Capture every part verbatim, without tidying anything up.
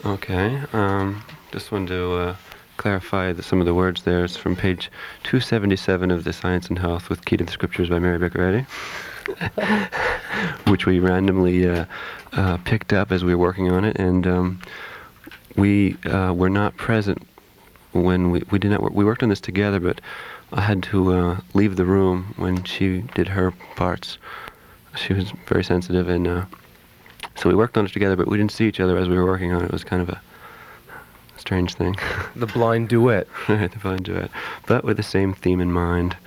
Okay. Um, just wanted to uh, clarify the, some of the words there. It's from page two seventy-seven of the Science and Health with Key to the Scriptures by Mary Baker Eddy, which we randomly uh, uh, picked up as we were working on it, and um, we uh, were not present when we we did not work. We worked on this together, but I had to uh, leave the room when she did her parts. She was very sensitive, and uh, so we worked on it together, but we didn't see each other as we were working on it. It was kind of a strange thing. The blind duet. Right, the blind duet, but with the same theme in mind.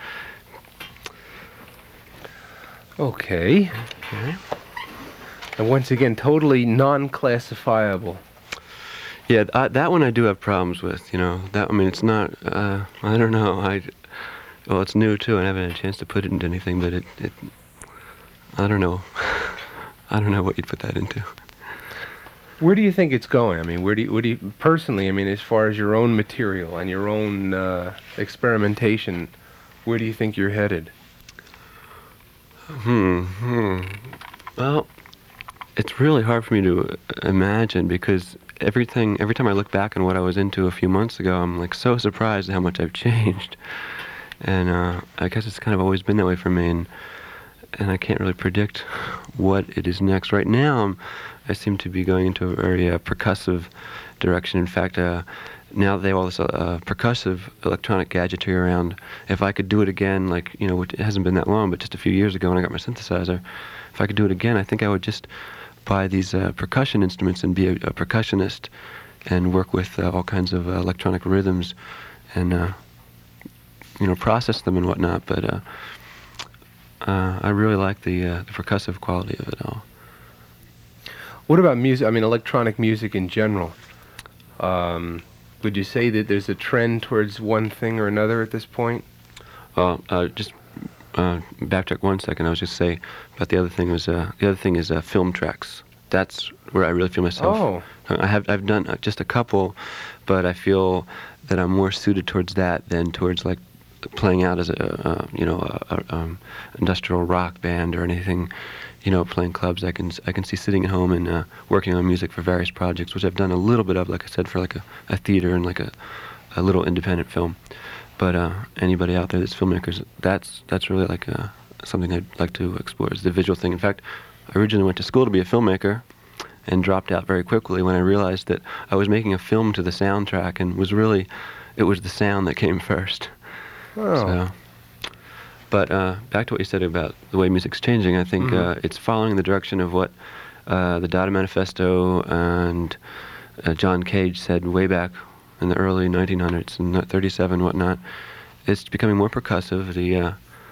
Okay. Okay. And once again, totally non-classifiable. Yeah, I, that one I do have problems with. You know, that I mean, it's not. Uh, I don't know. I well, it's new too, and I haven't had a chance to put it into anything. But it, it I don't know. I don't know what you'd put that into. Where do you think it's going? I mean, where do you, where do you personally? I mean, as far as your own material and your own uh, experimentation, where do you think you're headed? Hmm. Hmm. Well, it's really hard for me to imagine because everything. Every time I look back on what I was into a few months ago, I'm like so surprised at how much I've changed. And uh, I guess it's kind of always been that way for me, and and I can't really predict what it is next. Right now, I'm, I seem to be going into a very uh, percussive direction. In fact, uh, now that they have all this uh, percussive electronic gadgetry around, if I could do it again, like, you know, it hasn't been that long, but just a few years ago when I got my synthesizer, if I could do it again, I think I would just buy these uh, percussion instruments and be a, a percussionist and work with uh, all kinds of uh, electronic rhythms and, uh, you know, process them and whatnot. But uh, uh, I really like the, uh, the percussive quality of it all. What about music? I mean, electronic music in general. Um, would you say that there's a trend towards one thing or another at this point? Well, uh, just uh, backtrack one second. I was just say about the other thing was uh, the other thing is uh, film tracks. That's where I really feel myself. Oh. I have I've done just a couple, but I feel that I'm more suited towards that than towards like playing out as a uh, you know a, a um, industrial rock band or anything. You know, playing clubs. I can I can see sitting at home and uh, working on music for various projects, which I've done a little bit of, like I said, for like a, a theater and like a, a little independent film. But uh, anybody out there that's filmmakers, that's that's really like uh, something I'd like to explore is the visual thing. In fact, I originally went to school to be a filmmaker and dropped out very quickly when I realized that I was making a film to the soundtrack and was really, it was the sound that came first. Oh. So, but uh, back to what you said about the way music's changing, I think Mm-hmm. uh, it's following the direction of what uh, the Dada Manifesto and uh, John Cage said way back in the early nineteen hundreds, and thirty-seven, whatnot. It's becoming more percussive. The uh,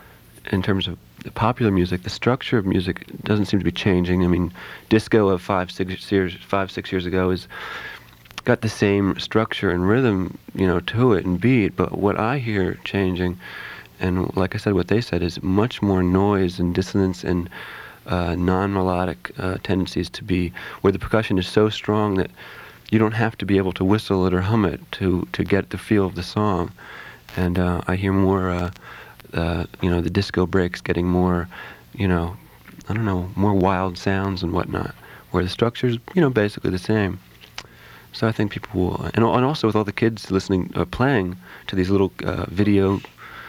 in terms of the popular music, the structure of music doesn't seem to be changing. I mean, disco of five, six years, five, six years ago is got the same structure and rhythm, you know, to it and beat. But what I hear changing, and like I said, what they said is much more noise and dissonance and uh, non-melodic uh, tendencies to be, where the percussion is so strong that you don't have to be able to whistle it or hum it to, to get the feel of the song. And uh, I hear more, uh, uh, you know, the disco breaks getting more, you know, I don't know, more wild sounds and whatnot, where the structure's, you know, basically the same. So I think people will, and, and also with all the kids listening, uh, playing to these little uh, video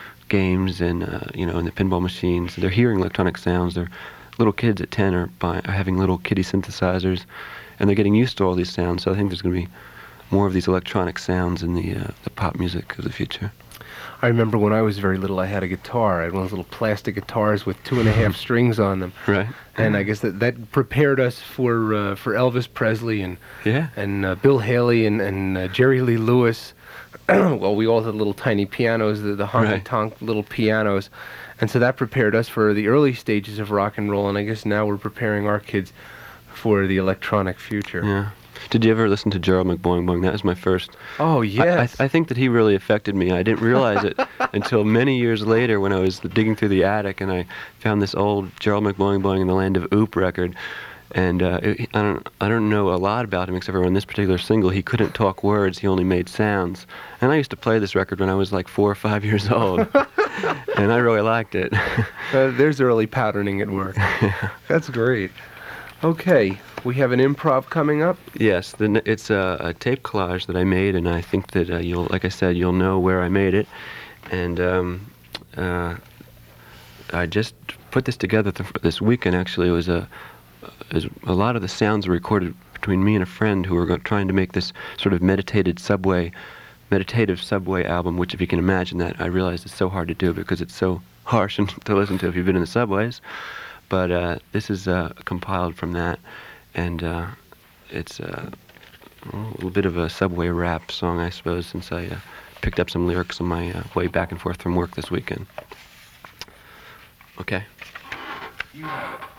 games and, uh, you know, and the pinball machines, they're hearing electronic sounds. They're little kids at ten are, buy, are having little kiddie synthesizers, and they're getting used to all these sounds. So I think there's going to be more of these electronic sounds in the uh, the pop music of the future. I remember when I was very little, I had a guitar. I had one of those little plastic guitars with two and a half strings on them. Right. And I guess that, that prepared us for uh, for Elvis Presley and Yeah. and uh, Bill Haley and and uh, Jerry Lee Lewis. Well, we all had little tiny pianos, the, the honky-tonk Right. little pianos. And so that prepared us for the early stages of rock and roll, and I guess now we're preparing our kids for the electronic future. Yeah. Did you ever listen to Gerald McBoing Boing? That was my first. Oh, I, yes. I, I think that he really affected me. I didn't realize it until many years later when I was digging through the attic and I found this old Gerald McBoing Boing in the Land of Oop record. And uh, it, I don't, I don't know a lot about him except for on this particular single. He couldn't talk words; he only made sounds. And I used to play this record when I was like four or five years old, and I really liked it. Uh, there's early patterning at work. That's great. Okay, we have an improv coming up. Yes, the, n- it's a, a tape collage that I made, and I think that uh, you'll, like I said, you'll know where I made it. And um, uh, I just put this together th- this weekend. Actually, it was a, it was a lot of the sounds were recorded between me and a friend who were go- trying to make this sort of meditated subway, meditative subway album. Which, if you can imagine that, I realize it's so hard to do because it's so harsh and to listen to if you've been in the subways. But uh, this is uh, compiled from that, and uh, it's uh, a little bit of a subway rap song, I suppose, since I uh, picked up some lyrics on my uh, way back and forth from work this weekend. Okay. You have it.